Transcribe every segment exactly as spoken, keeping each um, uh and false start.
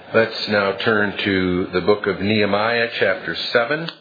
Let's now turn to the book of Nehemiah, chapter seven.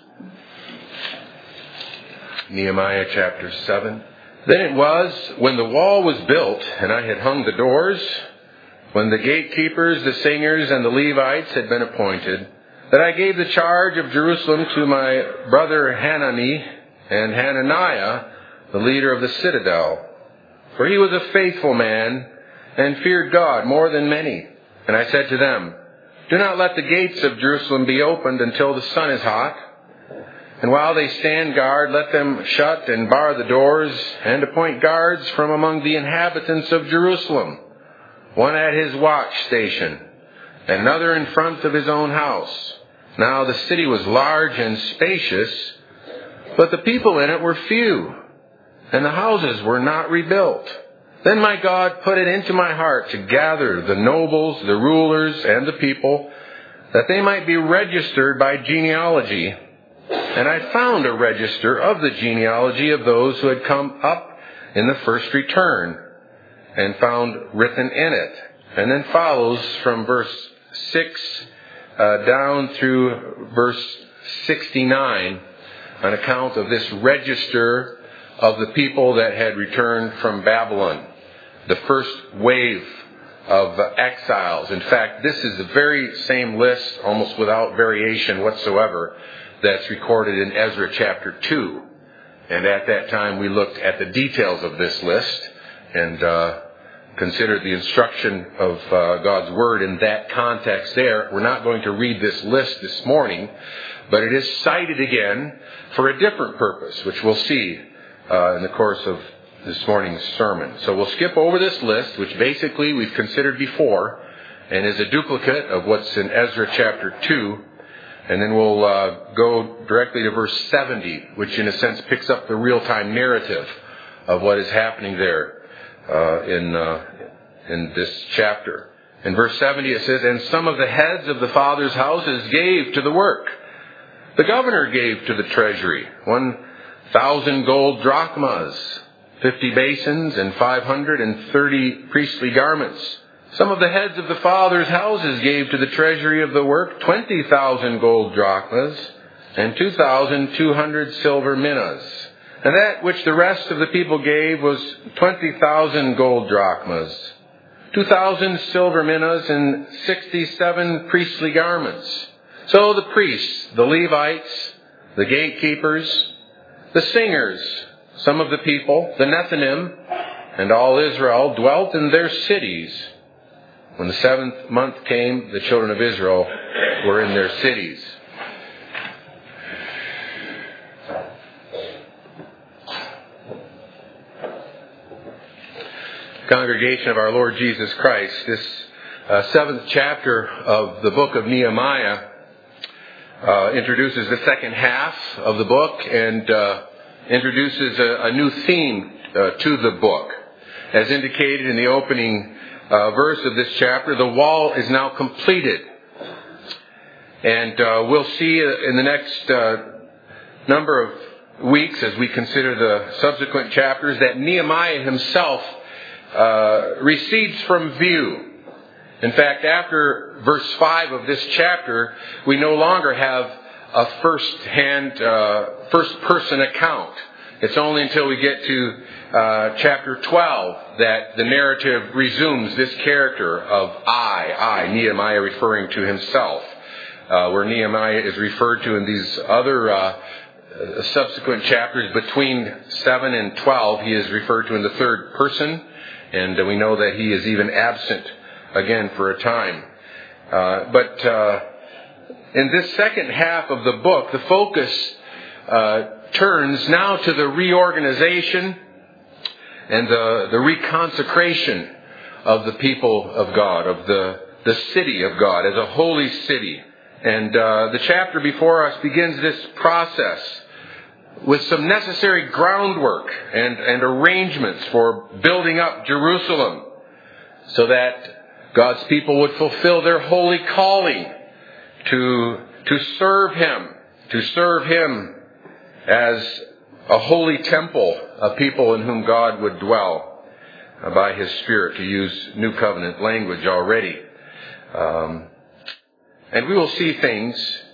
Nehemiah, chapter seven. Then it was, when the wall was built, and I had hung the doors, when the gatekeepers, the singers, and the Levites had been appointed, that I gave the charge of Jerusalem to my brother Hanani and Hananiah, the leader of the citadel. For he was a faithful man, and feared God more than many. And I said to them, do not let the gates of Jerusalem be opened until the sun is hot. And while they stand guard, let them shut and bar the doors, and appoint guards from among the inhabitants of Jerusalem, one at his watch station, and another in front of his own house. Now the city was large and spacious, but the people in it were few, and the houses were not rebuilt. Then my God put it into my heart to gather the nobles, the rulers, and the people, that they might be registered by genealogy. And I found a register of the genealogy of those who had come up in the first return, and found written in it. And then follows from verse six uh, down through verse sixty-nine, an account of this register of the people that had returned from Babylon, the first wave of exiles. In fact, this is the very same list, almost without variation whatsoever, that's recorded in Ezra chapter two. And at that time we looked at the details of this list and uh, considered the instruction of uh, God's Word in that context there. We're not going to read this list this morning, but it is cited again for a different purpose, which we'll see Uh, in the course of this morning's sermon. So we'll skip over this list, which basically we've considered before, and is a duplicate of what's in Ezra chapter two, and then we'll uh, go directly to verse seventy, which in a sense picks up the real-time narrative of what is happening there uh, in uh, in this chapter. In verse seventy it says, and some of the heads of the fathers' houses gave to the work. The governor gave to the treasury one thousand gold drachmas, fifty basins, and five hundred and thirty priestly garments. Some of the heads of the fathers' houses gave to the treasury of the work twenty thousand gold drachmas, and two thousand two hundred silver minas. And that which the rest of the people gave was twenty thousand gold drachmas, two thousand silver minas, and sixty-seven priestly garments. So the priests, the Levites, the gatekeepers, the singers, some of the people, the Nethinim, and all Israel dwelt in their cities. When the seventh month came, the children of Israel were in their cities. Congregation of our Lord Jesus Christ, this uh, seventh chapter of the book of Nehemiah Uh, introduces the second half of the book and uh, introduces a, a new theme uh, to the book. As indicated in the opening uh, verse of this chapter, the wall is now completed. And uh, we'll see in the next uh, number of weeks, as we consider the subsequent chapters, that Nehemiah himself uh, recedes from view. In fact, after verse five of this chapter, we no longer have a first-hand, uh, first-person account. It's only until we get to uh, chapter twelve that the narrative resumes this character of I, I, Nehemiah referring to himself, uh, where Nehemiah is referred to in these other uh, subsequent chapters between seven and twelve. He is referred to in the third person, and we know that he is even absent again for a time. Uh, but uh, in this second half of the book, the focus uh, turns now to the reorganization and the, the reconsecration of the people of God, of the, the city of God as a holy city. And uh, the chapter before us begins this process with some necessary groundwork and, and arrangements for building up Jerusalem so that God's people would fulfill their holy calling to, to serve Him, to serve Him as a holy temple, a people in whom God would dwell by His Spirit, to use New Covenant language already. Um, And we will see things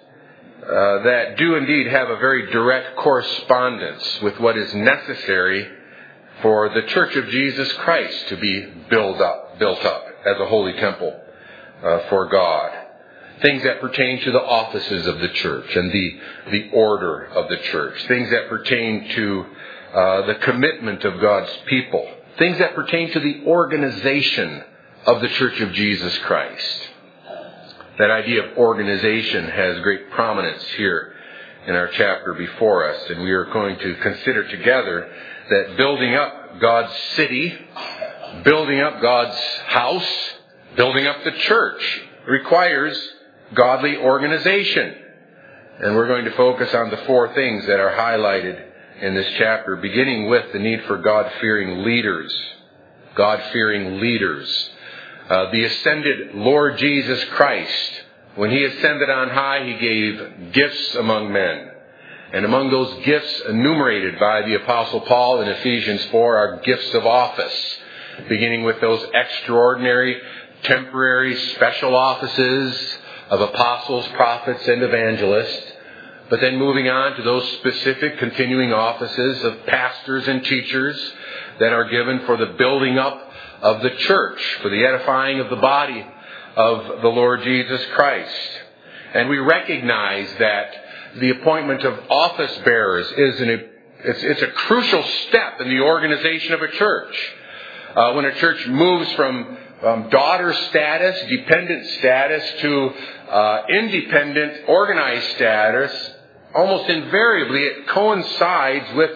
uh, that do indeed have a very direct correspondence with what is necessary for the Church of Jesus Christ to be built up, built up as a holy temple uh, for God. Things that pertain to the offices of the church and the, the order of the church. Things that pertain to uh, the commitment of God's people. Things that pertain to the organization of the Church of Jesus Christ. That idea of organization has great prominence here in our chapter before us, and we are going to consider together that building up God's city, building up God's house, building up the church requires godly organization. And we're going to focus on the four things that are highlighted in this chapter, beginning with the need for God-fearing leaders. God-fearing leaders. Uh, the ascended Lord Jesus Christ, when He ascended on high, He gave gifts among men. And among those gifts enumerated by the Apostle Paul in Ephesians four are gifts of office, beginning with those extraordinary, temporary, special offices of apostles, prophets, and evangelists, but then moving on to those specific continuing offices of pastors and teachers that are given for the building up of the church, for the edifying of the body of the Lord Jesus Christ. And we recognize that the appointment of office bearers is an, it's, it's a crucial step in the organization of a church. Uh, when a church moves from um, daughter status, dependent status, to uh, independent, organized status, almost invariably it coincides with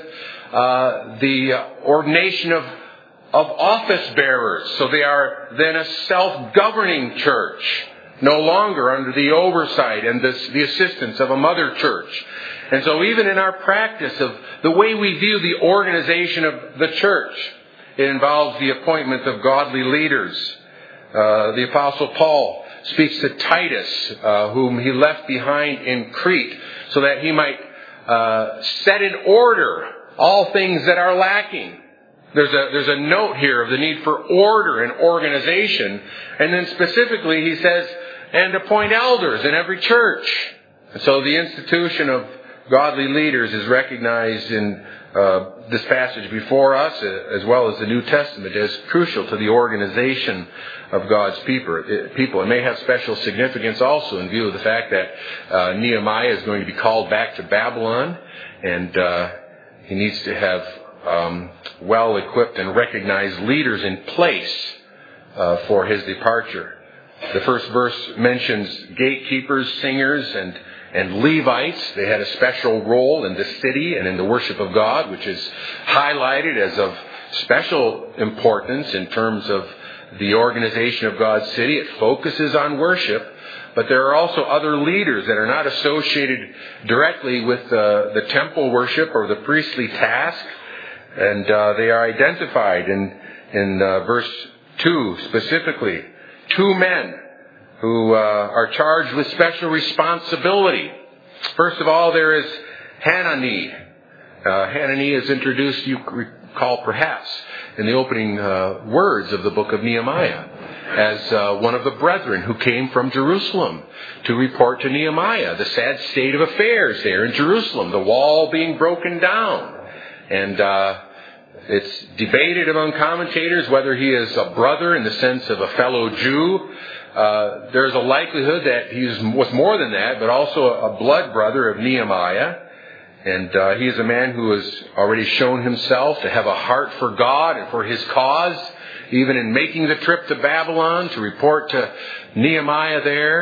uh, the ordination of of office bearers. So they are then a self-governing church, no longer under the oversight and the, the assistance of a mother church. And so even in our practice of the way we view the organization of the church, it involves the appointment of godly leaders. Uh, the Apostle Paul speaks to Titus, uh, whom he left behind in Crete, so that he might uh, set in order all things that are lacking. There's a, there's a note here of the need for order and organization. And then specifically he says, and appoint elders in every church. And so the institution of godly leaders is recognized in uh, this passage before us, uh, as well as the New Testament, as crucial to the organization of God's people. It, people. It may have special significance also in view of the fact that uh, Nehemiah is going to be called back to Babylon, and uh, he needs to have Um, well-equipped and recognized leaders in place uh, for his departure. The first verse mentions gatekeepers, singers, and, and Levites. They had a special role in the city and in the worship of God, which is highlighted as of special importance in terms of the organization of God's city. It focuses on worship, but there are also other leaders that are not associated directly with uh, the temple worship or the priestly task. And uh, they are identified in, in uh, verse two specifically. Two men who uh, are charged with special responsibility. First of all, there is Hanani. Uh, Hanani is introduced, you recall perhaps, in the opening uh, words of the book of Nehemiah, as uh, one of the brethren who came from Jerusalem to report to Nehemiah the sad state of affairs there in Jerusalem, the wall being broken down. And uh, it's debated among commentators whether he is a brother in the sense of a fellow Jew. Uh, there's a likelihood that he was more than that, but also a blood brother of Nehemiah. And uh, he is a man who has already shown himself to have a heart for God and for his cause, even in making the trip to Babylon to report to Nehemiah there.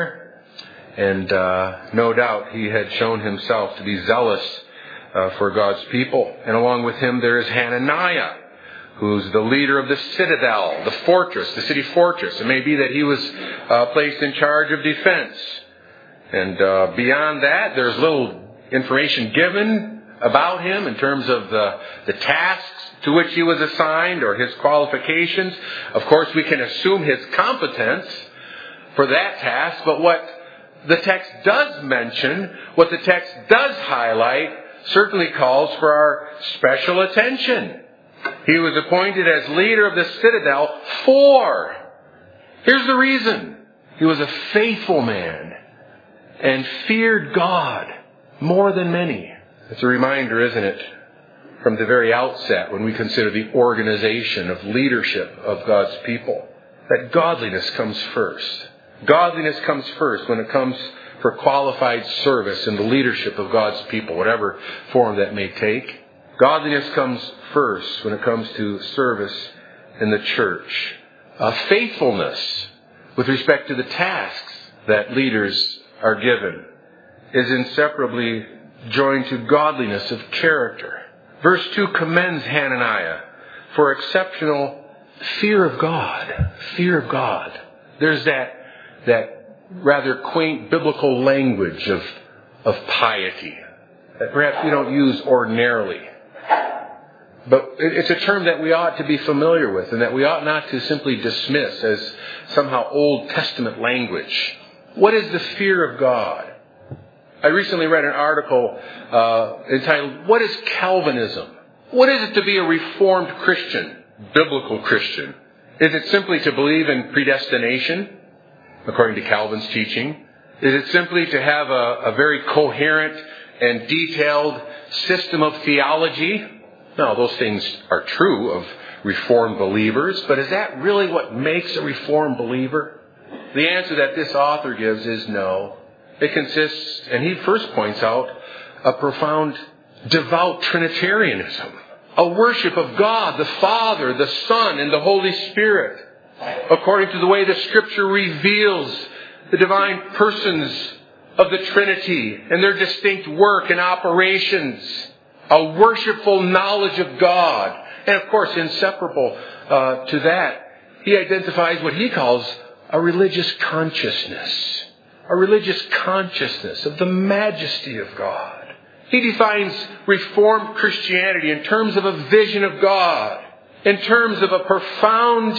And uh, no doubt he had shown himself to be zealous Uh, for God's people. And along with him there is Hananiah, who's the leader of the citadel, the fortress, the city fortress. It may be that he was uh, placed in charge of defense. And uh, beyond that, there's little information given about him in terms of the, the tasks to which he was assigned or his qualifications. Of course, we can assume his competence for that task, but what the text does mention, what the text does highlight, certainly calls for our special attention. He was appointed as leader of the citadel for. Here's the reason. He was a faithful man. and feared God more than many. It's a reminder, isn't it, from the very outset when we consider the organization of leadership of God's people, that godliness comes first. Godliness comes first when it comes for qualified service in the leadership of God's people, whatever form that may take. Godliness comes first when it comes to service in the church. Uh, faithfulness with respect to the tasks that leaders are given is inseparably joined to godliness of character. Verse two commends Hananiah for exceptional fear of God. Fear of God. There's that, that rather quaint biblical language of, of piety that perhaps we don't use ordinarily. But it's a term that we ought to be familiar with and that we ought not to simply dismiss as somehow Old Testament language. What is the fear of God? I recently read an article uh, entitled, "What is Calvinism?" What is it to be a Reformed Christian, biblical Christian? Is it simply to believe in predestination, according to Calvin's teaching? Is it simply to have a, a very coherent and detailed system of theology? No, those things are true of Reformed believers, but is that really what makes a Reformed believer? The answer that this author gives is no. It consists, and he first points out, a profound devout Trinitarianism, a worship of God, the Father, the Son, and the Holy Spirit, according to the way the Scripture reveals the divine persons of the Trinity and their distinct work and operations, a worshipful knowledge of God. And of course, inseparable uh, to that, he identifies what he calls a religious consciousness. A religious consciousness of the majesty of God. He defines Reformed Christianity in terms of a vision of God, in terms of a profound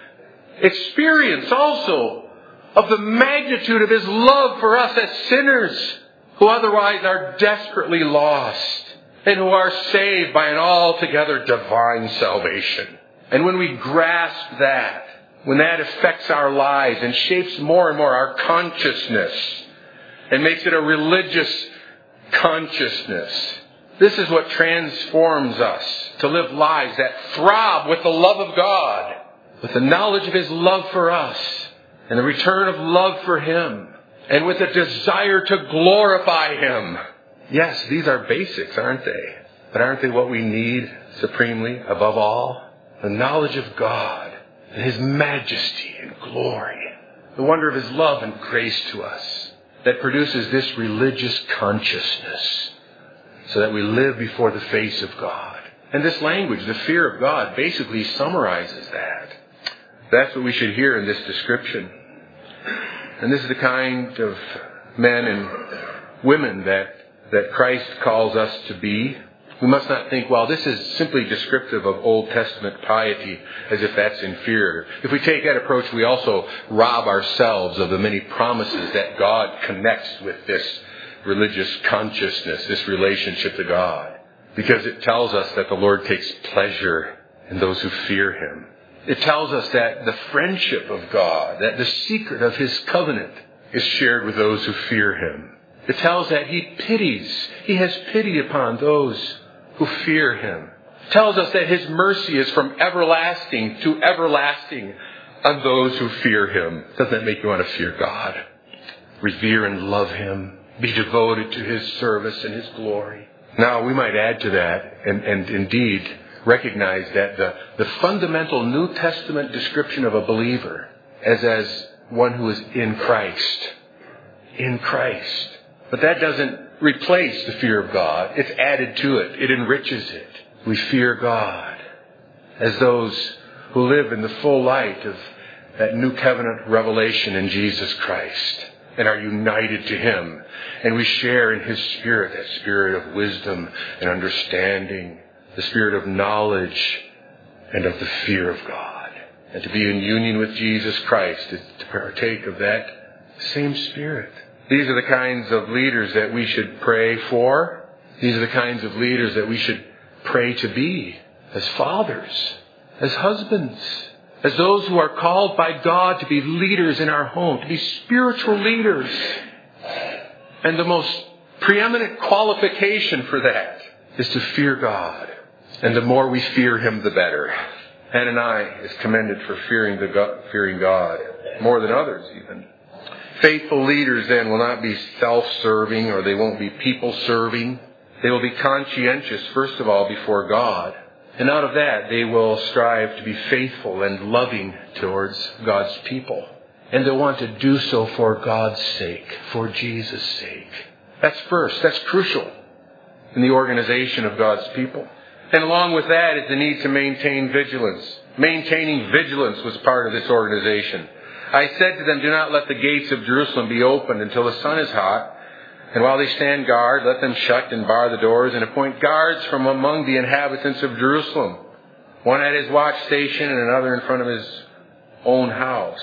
experience also of the magnitude of His love for us as sinners who otherwise are desperately lost and who are saved by an altogether divine salvation. And when we grasp that, when that affects our lives and shapes more and more our consciousness and makes it a religious consciousness, this is what transforms us to live lives that throb with the love of God, with the knowledge of His love for us and the return of love for Him, and with a desire to glorify Him. Yes, these are basics, aren't they? But aren't they what we need supremely above all? The knowledge of God and His majesty and glory. The wonder of His love and grace to us that produces this religious consciousness so that we live before the face of God. And this language, the fear of God, basically summarizes that. That's what we should hear in this description. And this is the kind of men and women that, that Christ calls us to be. We must not think, well, this is simply descriptive of Old Testament piety, as if that's inferior. If we take that approach, we also rob ourselves of the many promises that God connects with this religious consciousness, this relationship to God. Because it tells us that the Lord takes pleasure in those who fear Him. It tells us that the friendship of God, that the secret of His covenant is shared with those who fear Him. It tells that He pities, He has pity upon those who fear Him. It tells us that His mercy is from everlasting to everlasting on those who fear Him. Doesn't that make you want to fear God? Revere and love Him. Be devoted to His service and His glory. Now, we might add to that, and, and indeed recognize that the, the fundamental New Testament description of a believer as as one who is in Christ. In Christ. But that doesn't replace the fear of God. It's added to it. It enriches it. We fear God as those who live in the full light of that new covenant revelation in Jesus Christ and are united to Him. And we share in His Spirit, that Spirit of wisdom and understanding, the Spirit of knowledge and of the fear of God. And to be in union with Jesus Christ is to partake of that same Spirit. These are the kinds of leaders that we should pray for. These are the kinds of leaders that we should pray to be as fathers, as husbands, as those who are called by God to be leaders in our home, to be spiritual leaders. And the most preeminent qualification for that is to fear God. And the more we fear Him, the better. Hananiah is commended for fearing the God, fearing God, more than others even. Faithful leaders then will not be self-serving, or they won't be people-serving. They will be conscientious, first of all, before God. And out of that, they will strive to be faithful and loving towards God's people. And they'll want to do so for God's sake, for Jesus' sake. That's first. That's crucial in the organization of God's people. And along with that is the need to maintain vigilance. Maintaining vigilance was part of this organization. I said to them, do not let the gates of Jerusalem be opened until the sun is hot. And while they stand guard, let them shut and bar the doors and appoint guards from among the inhabitants of Jerusalem. One at his watch station and another in front of his own house.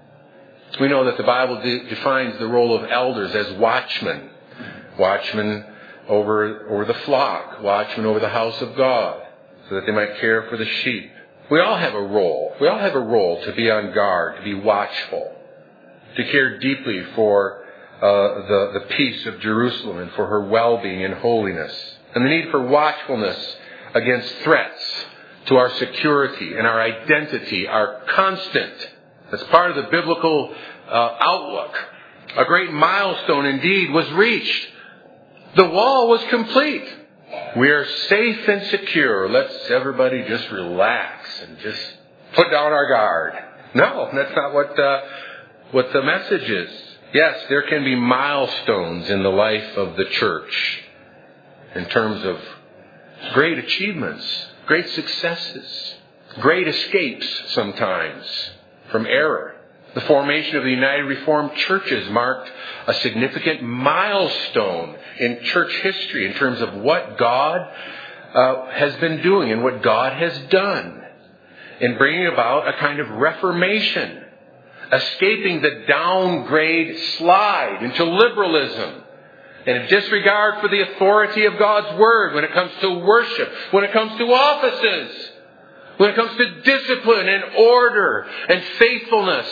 We know that the Bible de- defines the role of elders as watchmen. Watchmen over, over the flock. Watchmen over the house of God. So that they might care for the sheep. We all have a role. We all have a role to be on guard, to be watchful. To care deeply for Uh, the, the peace of Jerusalem and for her well-being and holiness. And the need for watchfulness against threats to our security and our identity are constant. That's part of the biblical uh, outlook. A great milestone indeed was reached. The wall was complete. We are safe and secure. Let's everybody just relax and just put down our guard. No, that's not what uh, what the message is. Yes, there can be milestones in the life of the church in terms of great achievements, great successes, great escapes sometimes from error. The formation of the United Reformed Churches marked a significant milestone in church history in terms of what God uh, has been doing and what God has done in bringing about a kind of reformation. Escaping the downgrade slide into liberalism and a disregard for the authority of God's Word when it comes to worship, when it comes to offices, when it comes to discipline and order and faithfulness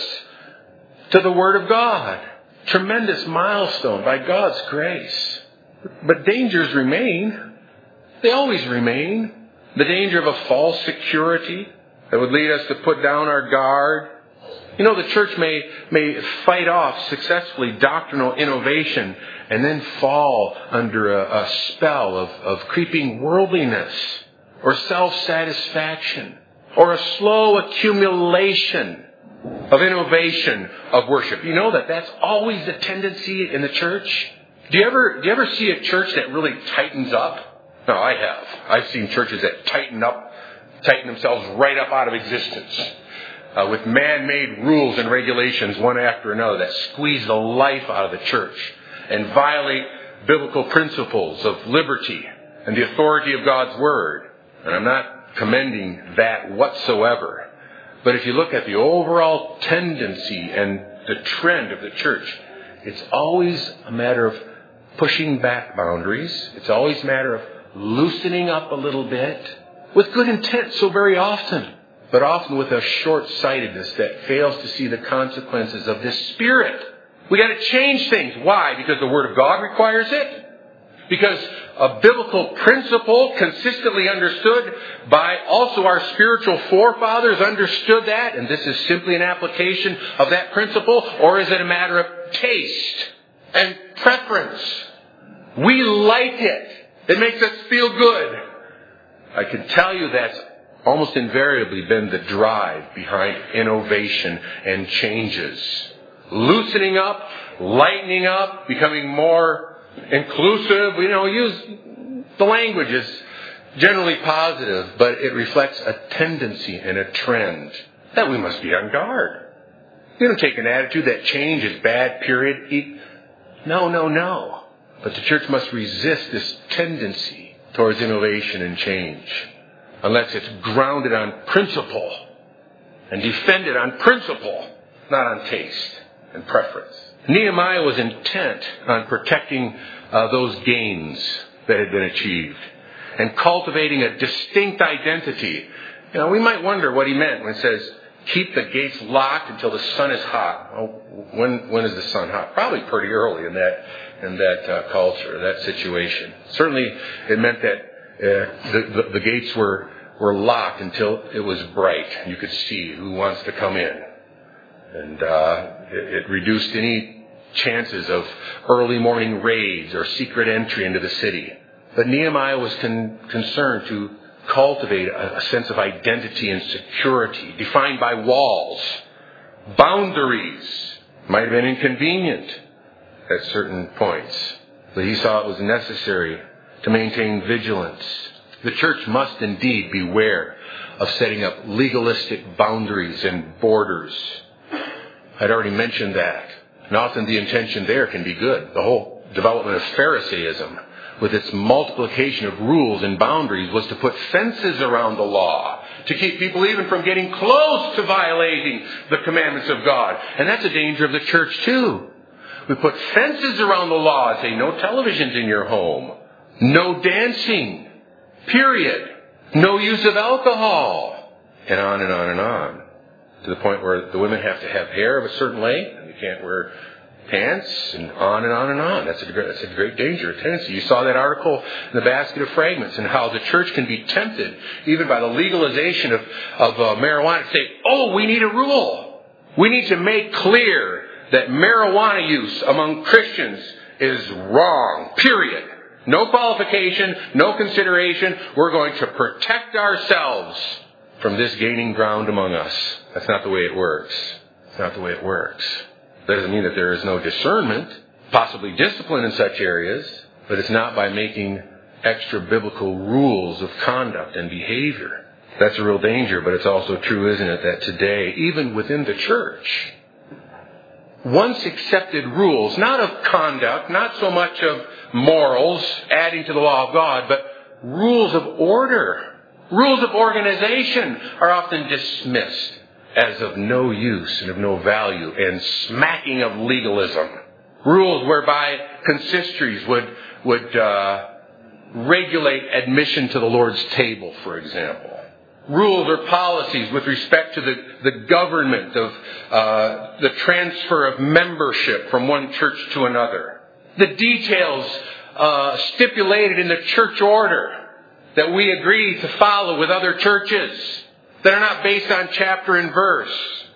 to the Word of God. Tremendous milestone by God's grace. But dangers remain. They always remain. The danger of a false security that would lead us to put down our guard. You know, the church may may fight off successfully doctrinal innovation and then fall under a, a spell of, of creeping worldliness or self-satisfaction or a slow accumulation of innovation of worship. You know that that's always the tendency in the church. Do you ever do you ever see a church that really tightens up? No, I have. I've seen churches that tighten up, tighten themselves right up out of existence. Uh, with man-made rules and regulations one after another that squeeze the life out of the church and violate biblical principles of liberty and the authority of God's Word. And I'm not commending that whatsoever. But if you look at the overall tendency and the trend of the church, it's always a matter of pushing back boundaries. It's always a matter of loosening up a little bit with good intent so very often. But often with a short-sightedness that fails to see the consequences of this spirit. We got to change things. Why? Because the Word of God requires it? Because a biblical principle consistently understood by also our spiritual forefathers understood that, and this is simply an application of that principle? Or is it a matter of taste and preference? We like it. It makes us feel good. I can tell you that's almost invariably been the drive behind innovation and changes. Loosening up, lightening up, becoming more inclusive. You know, use the language is generally positive, but it reflects a tendency and a trend that we must be on guard. You don't take an attitude that change is bad, period. No, no, no. But the church must resist this tendency towards innovation and change, unless it's grounded on principle and defended on principle, not on taste and preference. Nehemiah was intent on protecting uh, those gains that had been achieved and cultivating a distinct identity. You know, we might wonder what he meant when it says keep the gates locked until the sun is hot. Oh, when when is the sun hot? Probably pretty early in that in that uh, culture, that situation. Certainly, it meant that uh, the, the the gates were were locked until it was bright. You could see who wants to come in, and uh, it, it reduced any chances of early morning raids or secret entry into the city. But Nehemiah was con- concerned to cultivate a, a sense of identity and security defined by walls. Boundaries might have been inconvenient at certain points, but he saw it was necessary to maintain vigilance. The church must indeed beware of setting up legalistic boundaries and borders. I'd already mentioned that. And often the intention there can be good. The whole development of Pharisaism, with its multiplication of rules and boundaries, was to put fences around the law, to keep people even from getting close to violating the commandments of God. And that's a danger of the church too. We put fences around the law and say, no televisions in your home, no dancing, period, no use of alcohol, and on and on and on, to the point where the women have to have hair of a certain length, and you can't wear pants, and on and on and on. That's a, that's a great danger, a tendency. You saw that article in the Basket of Fragments, and how the church can be tempted, even by the legalization of, of uh, marijuana, to say, oh, we need a rule. We need to make clear that marijuana use among Christians is wrong, period. No qualification, no consideration. We're going to protect ourselves from this gaining ground among us. That's not the way it works. It's not the way it works. That doesn't mean that there is no discernment, possibly discipline in such areas, but it's not by making extra biblical rules of conduct and behavior. That's a real danger, but it's also true, isn't it, that today, even within the church, once accepted rules, not of conduct, not so much of morals, adding to the law of God, but rules of order, rules of organization are often dismissed as of no use and of no value, and smacking of legalism. Rules whereby consistories would would uh, regulate admission to the Lord's table, for example. Rules or policies with respect to the, the government of uh, the transfer of membership from one church to another. The details uh, stipulated in the church order that we agree to follow with other churches, that are not based on chapter and verse,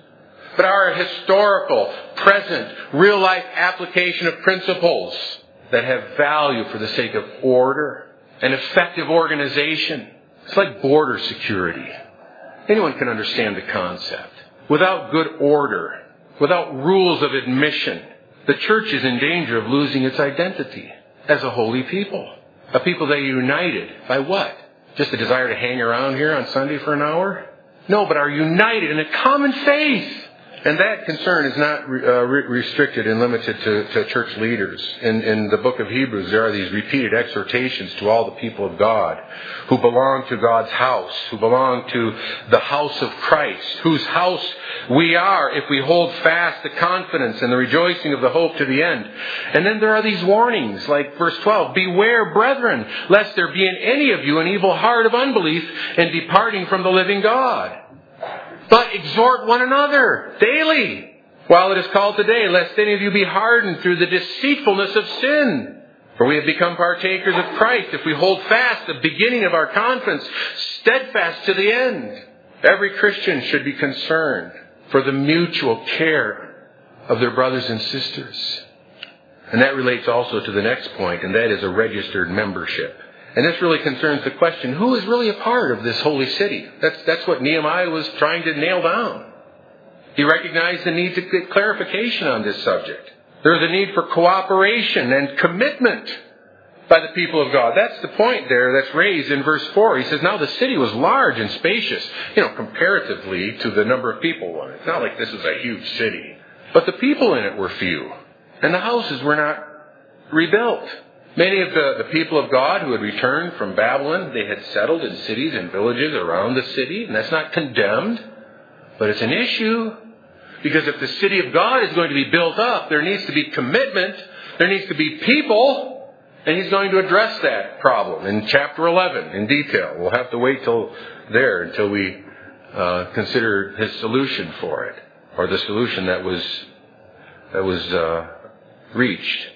but are a historical, present, real-life application of principles that have value for the sake of order and effective organization. It's like border security. Anyone can understand the concept. Without good order, without rules of admission, the church is in danger of losing its identity as a holy people. A people that are united by what? Just a desire to hang around here on Sunday for an hour? No, but are united in a common faith. And that concern is not uh, re- restricted and limited to, to church leaders. In, in the book of Hebrews, there are these repeated exhortations to all the people of God who belong to God's house, who belong to the house of Christ, whose house we are if we hold fast the confidence and the rejoicing of the hope to the end. And then there are these warnings, like verse twelve, beware, brethren, lest there be in any of you an evil heart of unbelief in departing from the living God. But exhort one another daily, while it is called today, lest any of you be hardened through the deceitfulness of sin. For we have become partakers of Christ if we hold fast the beginning of our confidence, steadfast to the end. Every Christian should be concerned for the mutual care of their brothers and sisters. And that relates also to the next point, and that is a registered membership. And this really concerns the question, who is really a part of this holy city? That's, that's what Nehemiah was trying to nail down. He recognized the need to get clarification on this subject. There's a need for cooperation and commitment by the people of God. That's the point there that's raised in verse four. He says, now the city was large and spacious, you know, comparatively to the number of people on it. It's not like this was a huge city. But the people in it were few, and the houses were not rebuilt. Many of the, the people of God who had returned from Babylon, they had settled in cities and villages around the city. And that's not condemned, but it's an issue. Because if the city of God is going to be built up, there needs to be commitment. There needs to be people. And he's going to address that problem in chapter eleven in detail. We'll have to wait till there until we uh, consider his solution for it, or the solution that was that was uh, reached.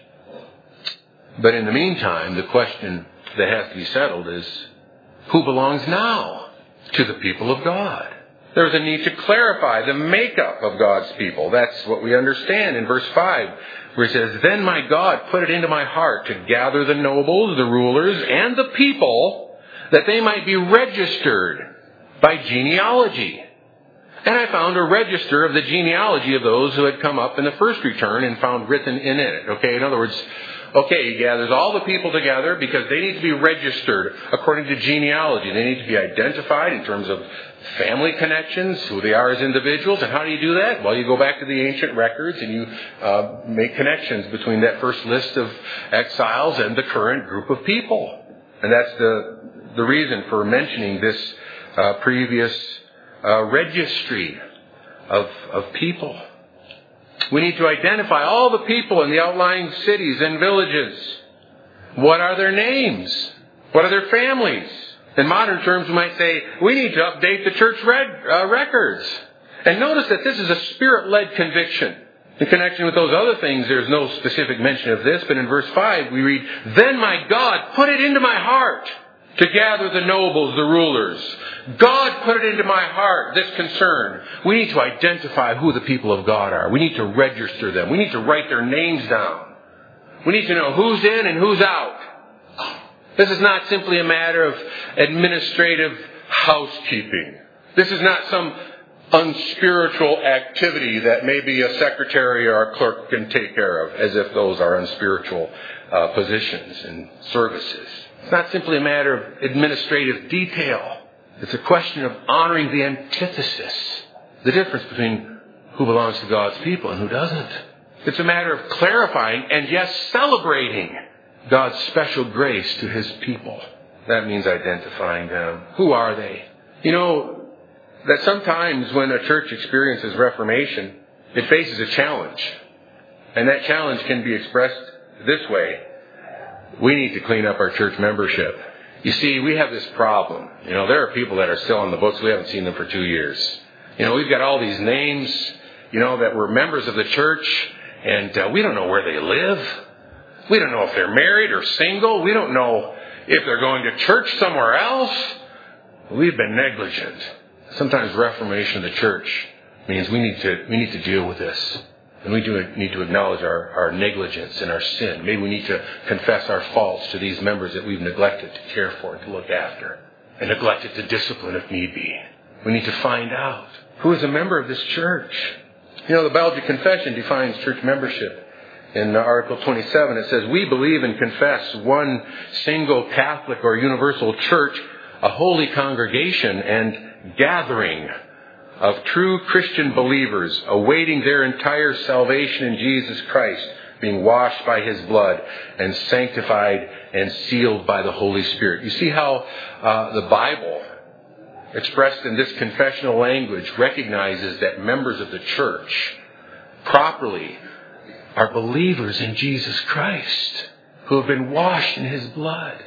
But in the meantime, the question that has to be settled is, who belongs now to the people of God? There's a need to clarify the makeup of God's people. That's what we understand in verse five, where he says, "Then my God put it into my heart to gather the nobles, the rulers, and the people, that they might be registered by genealogy. And I found a register of the genealogy of those who had come up in the first return and found written in it." Okay, in other words, okay, he gathers all the people together because they need to be registered according to genealogy. They need to be identified in terms of family connections, who they are as individuals. And how do you do that? Well, you go back to the ancient records and you uh, make connections between that first list of exiles and the current group of people. And that's the, the reason for mentioning this uh, previous uh, registry of, of people. We need to identify all the people in the outlying cities and villages. What are their names? What are their families? In modern terms, we might say, we need to update the church red, uh, records. And notice that this is a Spirit-led conviction. In connection with those other things, there's no specific mention of this, but in verse five we read, "Then my God put it into my heart to gather the nobles, the rulers." God put it into my heart, this concern. We need to identify who the people of God are. We need to register them. We need to write their names down. We need to know who's in and who's out. This is not simply a matter of administrative housekeeping. This is not some unspiritual activity that maybe a secretary or a clerk can take care of, as if those are unspiritual uh, positions and services. It's not simply a matter of administrative detail. It's a question of honoring the antithesis, the difference between who belongs to God's people and who doesn't. It's a matter of clarifying and, yes, celebrating God's special grace to His people. That means identifying them. Who are they? You know, that sometimes when a church experiences Reformation, it faces a challenge. And that challenge can be expressed this way. We need to clean up our church membership. You see, we have this problem. You know, there are people that are still on the books. We haven't seen them for two years. You know, we've got all these names, you know, that were members of the church, and uh, we don't know where they live. We don't know if they're married or single. We don't know if they're going to church somewhere else. We've been negligent. Sometimes reformation of the church means we need to we need to deal with this. And we do need to acknowledge our, our negligence and our sin. Maybe we need to confess our faults to these members that we've neglected to care for and to look after. And neglected to discipline if need be. We need to find out who is a member of this church. You know, the Belgic Confession defines church membership. In Article twenty-seven, it says, "We believe and confess one single Catholic or universal church, a holy congregation and gathering of true Christian believers, awaiting their entire salvation in Jesus Christ, being washed by His blood and sanctified and sealed by the Holy Spirit." You see how uh, the Bible, expressed in this confessional language, recognizes that members of the church properly are believers in Jesus Christ, who have been washed in His blood.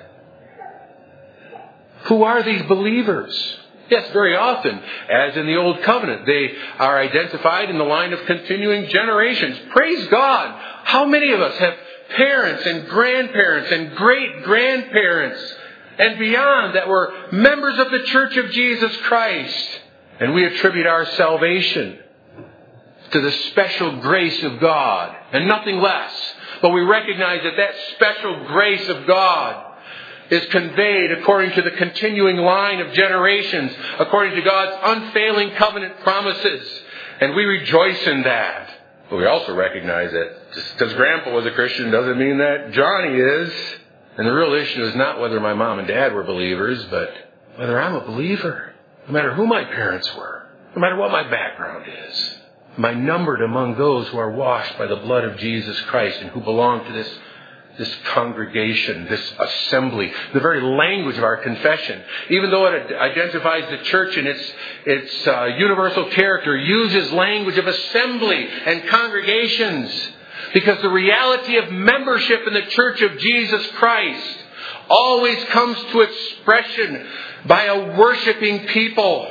Who are these believers? Yes, very often, as in the Old Covenant, they are identified in the line of continuing generations. Praise God! How many of us have parents and grandparents and great-grandparents and beyond that were members of the Church of Jesus Christ? And we attribute our salvation to the special grace of God and nothing less. But we recognize that that special grace of God is conveyed according to the continuing line of generations, according to God's unfailing covenant promises. And we rejoice in that. But we also recognize that just because Grandpa was a Christian doesn't mean that Johnny is. And the real issue is not whether my mom and dad were believers, but whether I'm a believer. No matter who my parents were. No matter what my background is. Am I numbered among those who are washed by the blood of Jesus Christ and who belong to this This congregation, this assembly, the very language of our confession, even though it identifies the church in its its uh, universal character, uses language of assembly and congregations, because the reality of membership in the Church of Jesus Christ always comes to expression by a worshiping people,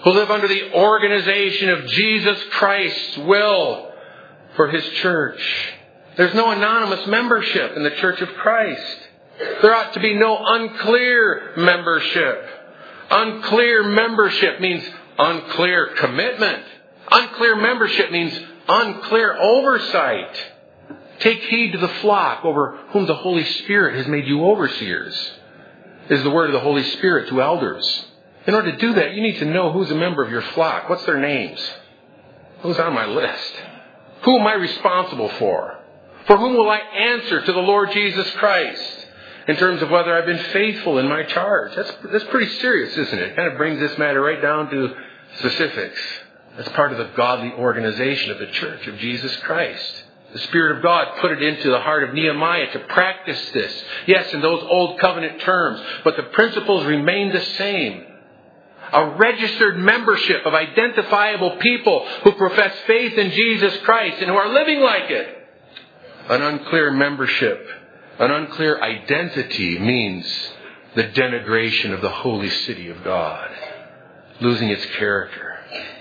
who live under the organization of Jesus Christ's will for His church. There's no anonymous membership in the Church of Christ. There ought to be no unclear membership. Unclear membership means unclear commitment. Unclear membership means unclear oversight. Take heed to the flock over whom the Holy Spirit has made you overseers, is the word of the Holy Spirit to elders. In order to do that, you need to know who's a member of your flock. What's their names? Who's on my list? Who am I responsible for? For whom will I answer to the Lord Jesus Christ? In terms of whether I've been faithful in my charge. That's, that's pretty serious, isn't it? It kind of brings this matter right down to specifics. That's part of the godly organization of the Church of Jesus Christ. The Spirit of God put it into the heart of Nehemiah to practice this. Yes, in those old covenant terms, but the principles remain the same. A registered membership of identifiable people who profess faith in Jesus Christ and who are living like it. An unclear membership, an unclear identity means the denigration of the holy city of God, losing its character.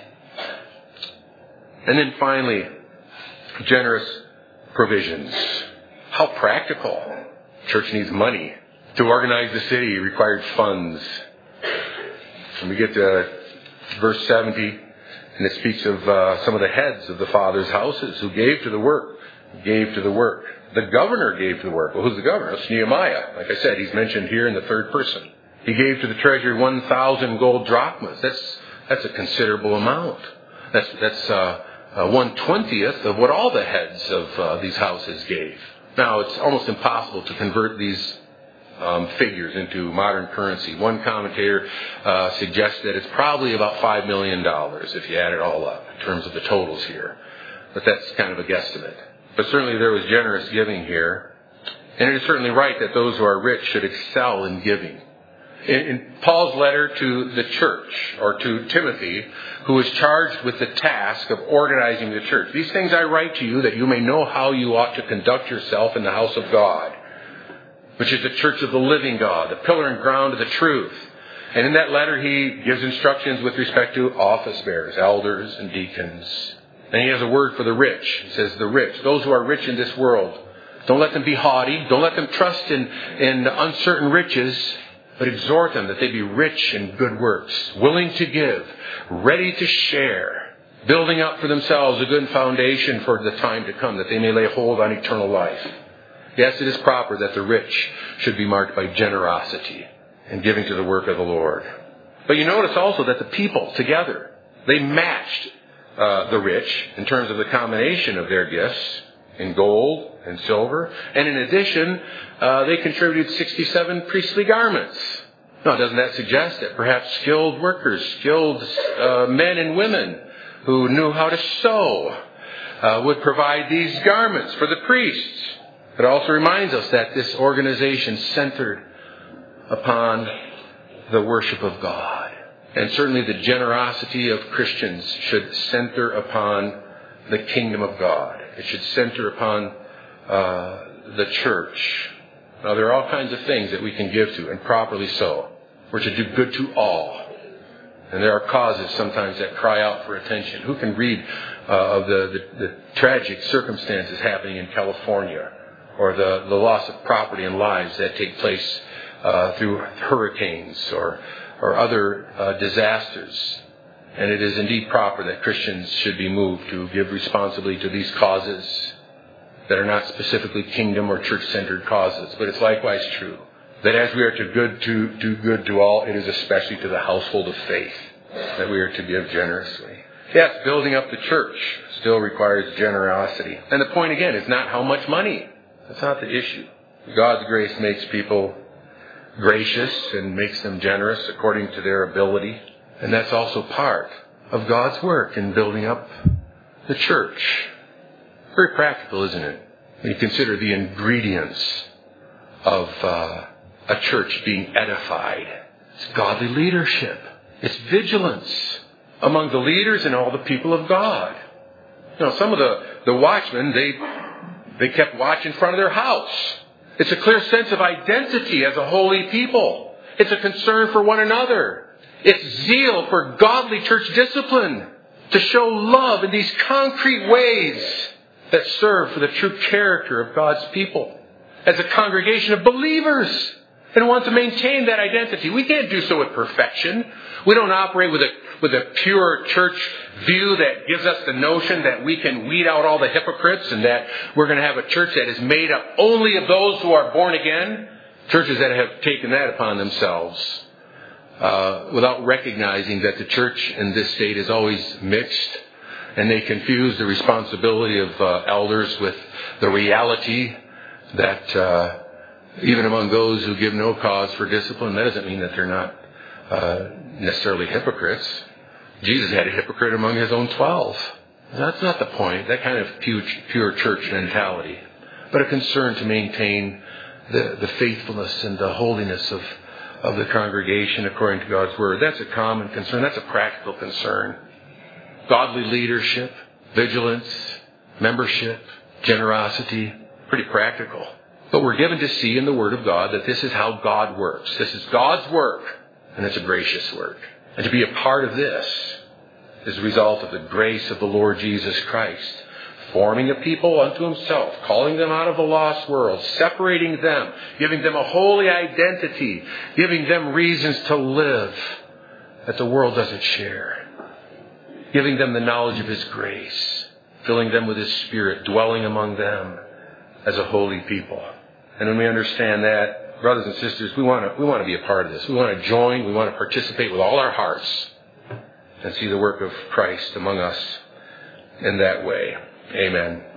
And then finally, generous provisions. How practical. Church needs money. To organize the city required funds. And we get to verse seventy, and it speaks of uh, some of the heads of the fathers' houses who gave to the work. Gave to the work. The governor gave to the work. Well, who's the governor? It's Nehemiah. Like I said, he's mentioned here in the third person. He gave to the treasury one thousand gold drachmas. That's that's a considerable amount. That's that's uh, uh, one twentieth of what all the heads of uh, these houses gave. Now, it's almost impossible to convert these um, figures into modern currency. One commentator uh, suggests that it's probably about five million dollars if you add it all up in terms of the totals here. But that's kind of a guesstimate. But certainly there was generous giving here. And it is certainly right that those who are rich should excel in giving. In, in Paul's letter to the church, or to Timothy, who is charged with the task of organizing the church, these things I write to you that you may know how you ought to conduct yourself in the house of God, which is the church of the living God, the pillar and ground of the truth. And in that letter he gives instructions with respect to office bearers, elders, and deacons. And he has a word for the rich. He says the rich, those who are rich in this world. Don't let them be haughty. Don't let them trust in, in uncertain riches, but exhort them that they be rich in good works, willing to give, ready to share, building up for themselves a good foundation for the time to come, that they may lay hold on eternal life. Yes, it is proper that the rich should be marked by generosity and giving to the work of the Lord. But you notice also that the people together, they matched Uh, the rich in terms of the combination of their gifts in gold and silver. And in addition, uh, they contributed sixty-seven priestly garments. Now, doesn't that suggest that perhaps skilled workers, skilled uh, men and women who knew how to sew uh, would provide these garments for the priests? It also reminds us that this organization centered upon the worship of God. And certainly the generosity of Christians should center upon the kingdom of God. It should center upon uh, the church. Now, there are all kinds of things that we can give to, and properly so. We're to do good to all. And there are causes sometimes that cry out for attention. Who can read uh, of the, the, the tragic circumstances happening in California, or the, the loss of property and lives that take place uh, through hurricanes or or other uh, disasters. And it is indeed proper that Christians should be moved to give responsibly to these causes that are not specifically kingdom or church-centered causes. But it's likewise true that as we are to good to do good to all, it is especially to the household of faith that we are to give generously. Yes, building up the church still requires generosity. And the point again is not how much money. That's not the issue. God's grace makes people gracious and makes them generous according to their ability. And that's also part of God's work in building up the church. Very practical, isn't it? When you consider the ingredients of uh, a church being edified. It's godly leadership. It's vigilance among the leaders and all the people of God. You know, some of the, the watchmen, they, they kept watch in front of their house. It's a clear sense of identity as a holy people. It's a concern for one another. It's zeal for godly church discipline, to show love in these concrete ways that serve for the true character of God's people as a congregation of believers and want to maintain that identity. We can't do so with perfection. We don't operate with a with a pure church view that gives us the notion that we can weed out all the hypocrites and that we're going to have a church that is made up only of those who are born again. Churches that have taken that upon themselves uh, without recognizing that the church in this state is always mixed, and they confuse the responsibility of uh, elders with the reality that uh, even among those who give no cause for discipline, that doesn't mean that they're not uh, necessarily hypocrites. Jesus had a hypocrite among his own twelve. That's not the point, that kind of pure, pure church mentality, but a concern to maintain the, the faithfulness and the holiness of, of the congregation according to God's Word. That's a common concern. That's a practical concern. Godly leadership, vigilance, membership, generosity, pretty practical. But we're given to see in the Word of God that this is how God works. This is God's work, and it's a gracious work. And to be a part of this is a result of the grace of the Lord Jesus Christ, forming a people unto himself, calling them out of the lost world, separating them, giving them a holy identity, giving them reasons to live that the world doesn't share, giving them the knowledge of his grace, filling them with his Spirit, dwelling among them as a holy people. And when we understand that, brothers and sisters, we want to we want to be a part of this. We want to join. We want to participate with all our hearts and see the work of Christ among us in that way. Amen.